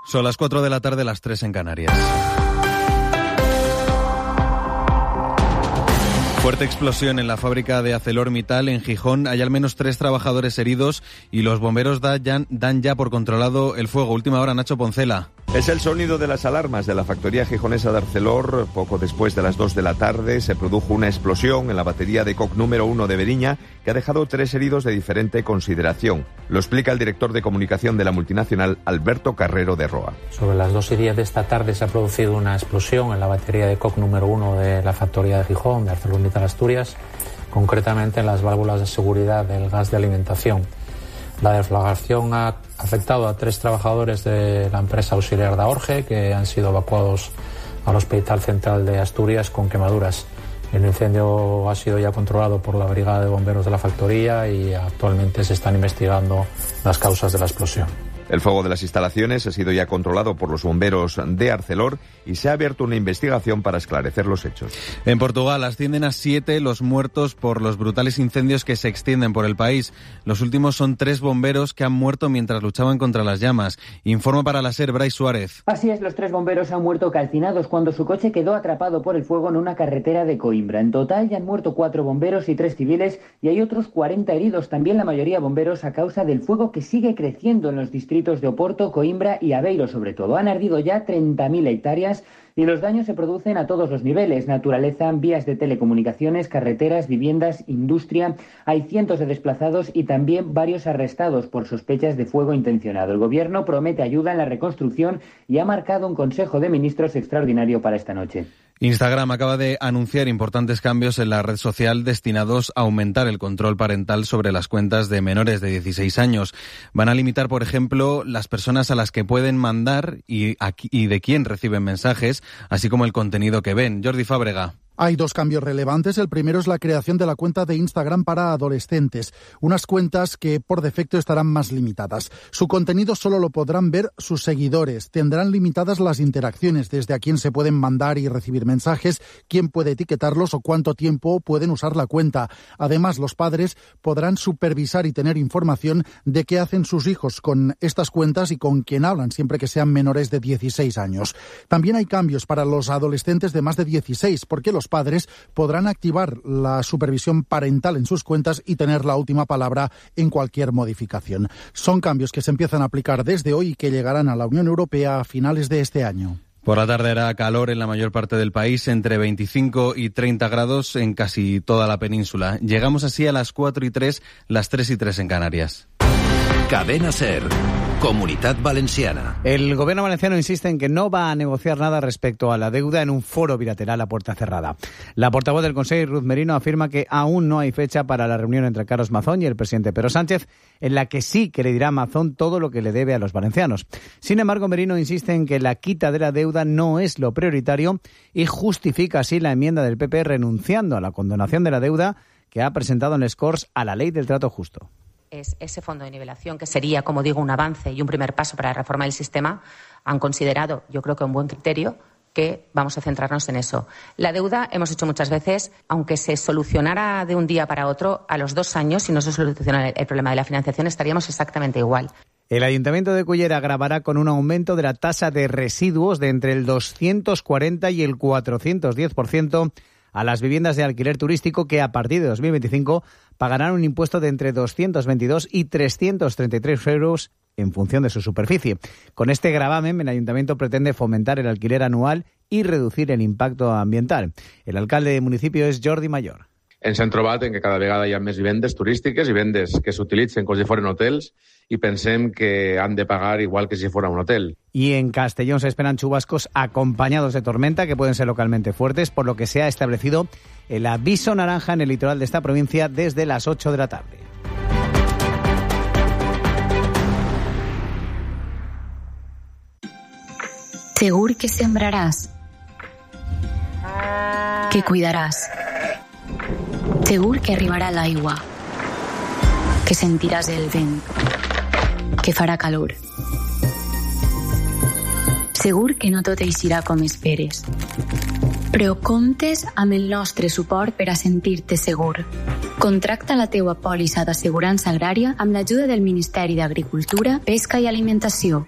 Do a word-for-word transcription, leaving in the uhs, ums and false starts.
Son las cuatro de la tarde, las tres en Canarias. Fuerte explosión en la fábrica de ArcelorMittal en Gijón. Hay al menos tres trabajadores heridos y los bomberos dan ya, dan ya por controlado el fuego. Última hora, Nacho Poncela. Es el sonido de las alarmas de la factoría gijonesa de Arcelor. Poco después de las dos de la tarde se produjo una explosión en la batería de coque número uno de Beriña que ha dejado tres heridos de diferente consideración. Lo explica el director de comunicación de la multinacional, Alberto Carrero de Roa. Sobre las dos y diez de esta tarde se ha producido una explosión en la batería de coque número uno de la factoría de Gijón, de ArcelorMittal Asturias, concretamente en las válvulas de seguridad del gas de alimentación. La deflagración ha afectado a tres trabajadores de la empresa auxiliar de Aorge que han sido evacuados al Hospital Central de Asturias con quemaduras. El incendio ha sido ya controlado por la Brigada de Bomberos de la factoría y actualmente se están investigando las causas de la explosión. El fuego de las instalaciones ha sido ya controlado por los bomberos de Arcelor y se ha abierto una investigación para esclarecer los hechos. En Portugal ascienden a siete los muertos por los brutales incendios que se extienden por el país. Los últimos son tres bomberos que han muerto mientras luchaban contra las llamas. Informa para la SER, Brais Suárez. Así es, los tres bomberos han muerto calcinados cuando su coche quedó atrapado por el fuego en una carretera de Coimbra. En total ya han muerto cuatro bomberos y tres civiles y hay otros cuarenta heridos, también la mayoría bomberos a causa del fuego que sigue creciendo en los distritos de Oporto, Coimbra y Aveiro sobre todo. Han ardido ya treinta mil hectáreas y los daños se producen a todos los niveles: naturaleza, vías de telecomunicaciones, carreteras, viviendas, industria. Hay cientos de desplazados y también varios arrestados por sospechas de fuego intencionado. El gobierno promete ayuda en la reconstrucción y ha marcado un Consejo de Ministros extraordinario para esta noche. Instagram acaba de anunciar importantes cambios en la red social destinados a aumentar el control parental sobre las cuentas de menores de dieciséis años. Van a limitar, por ejemplo, las personas a las que pueden mandar y, a, y de quién reciben mensajes, así como el contenido que ven. Jordi Fábrega. Hay dos cambios relevantes. El primero es la creación de la cuenta de Instagram para adolescentes. Unas cuentas que por defecto estarán más limitadas. Su contenido solo lo podrán ver sus seguidores. Tendrán limitadas las interacciones, desde a quién se pueden mandar y recibir mensajes, quién puede etiquetarlos o cuánto tiempo pueden usar la cuenta. Además, los padres podrán supervisar y tener información de qué hacen sus hijos con estas cuentas y con quién hablan, siempre que sean menores de dieciséis años. También hay cambios para los adolescentes de más de dieciséis, porque los padres podrán activar la supervisión parental en sus cuentas y tener la última palabra en cualquier modificación. Son cambios que se empiezan a aplicar desde hoy y que llegarán a la Unión Europea a finales de este año. Por la tarde hará calor en la mayor parte del país, entre veinticinco y treinta grados en casi toda la península. Llegamos así a las cuatro y tres, las tres y tres en Canarias. Cadena SER. Comunitat Valenciana. El gobierno valenciano insiste en que no va a negociar nada respecto a la deuda en un foro bilateral a puerta cerrada. La portavoz del Consejo, Ruth Merino, afirma que aún no hay fecha para la reunión entre Carlos Mazón y el presidente Pedro Sánchez, en la que sí que le dirá a Mazón todo lo que le debe a los valencianos. Sin embargo, Merino insiste en que la quita de la deuda no es lo prioritario y justifica así la enmienda del P P renunciando a la condonación de la deuda que ha presentado en les Corts a la ley del trato justo. Es ese fondo de nivelación que sería, como digo, un avance y un primer paso para reformar el sistema. Han considerado, yo creo que un buen criterio, que vamos a centrarnos en eso. La deuda, hemos dicho muchas veces, aunque se solucionara de un día para otro, a los dos años, si no se soluciona el problema de la financiación, estaríamos exactamente igual. El Ayuntamiento de Cullera gravará con un aumento de la tasa de residuos de entre el doscientos cuarenta y el cuatrocientos diez por ciento a las viviendas de alquiler turístico que a partir de dos mil veinticinco pagarán un impuesto de entre doscientos veintidós y trescientos treinta y tres euros en función de su superficie. Con este gravamen, el Ayuntamiento pretende fomentar el alquiler anual y reducir el impacto ambiental. El alcalde del municipio es Jordi Mayor. Ens hem trobat en que cada vegada hi ha més vivendes turístiques i vivendes que s'utilitzen com si foren hotels y pensem que han de pagar igual que si fuera un hotel. Y en Castellón se esperan chubascos acompañados de tormenta que pueden ser localmente fuertes, por lo que se ha establecido el aviso naranja en el litoral de esta provincia desde las ocho de la tarde. Segur que sembraràs, que cuidaràs. Segur que arribarà l'aigua, que sentiràs el vent, que farà calor. Segur que no tot eixirà com esperes, però comptes amb el nostre suport per a sentir-te segur. Contracta la teua pòlissa d'assegurança agrària amb l'ajuda del Ministeri d'Agricultura, Pesca i Alimentació.